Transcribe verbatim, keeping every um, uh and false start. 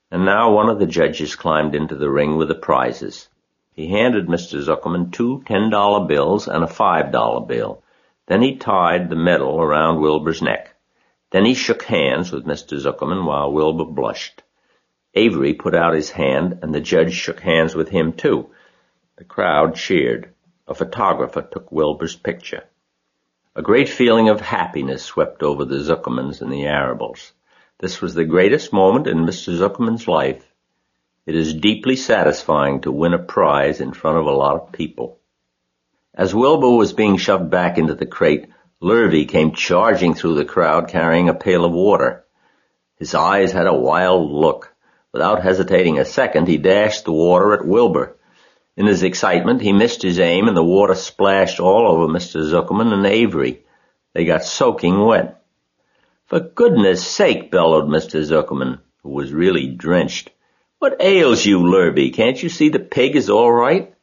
And now one of the judges climbed into the ring with the prizes. He handed Mister Zuckerman two ten-dollar bills and a five-dollar bill. Then he tied the medal around Wilbur's neck. Then he shook hands with Mister Zuckerman while Wilbur blushed. Avery put out his hand, and the judge shook hands with him, too. The crowd cheered. A photographer took Wilbur's picture. A great feeling of happiness swept over the Zuckermans and the Arabels. This was the greatest moment in Mister Zuckerman's life. It is deeply satisfying to win a prize in front of a lot of people. As Wilbur was being shoved back into the crate, Lurvy came charging through the crowd carrying a pail of water. His eyes had a wild look. Without hesitating a second, he dashed the water at Wilbur. In his excitement, he missed his aim, and the water splashed all over Mister Zuckerman and Avery. They got soaking wet. "For goodness sake," bellowed Mister Zuckerman, who was really drenched. "What ails you, Lurvy? Can't you see the pig is all right?"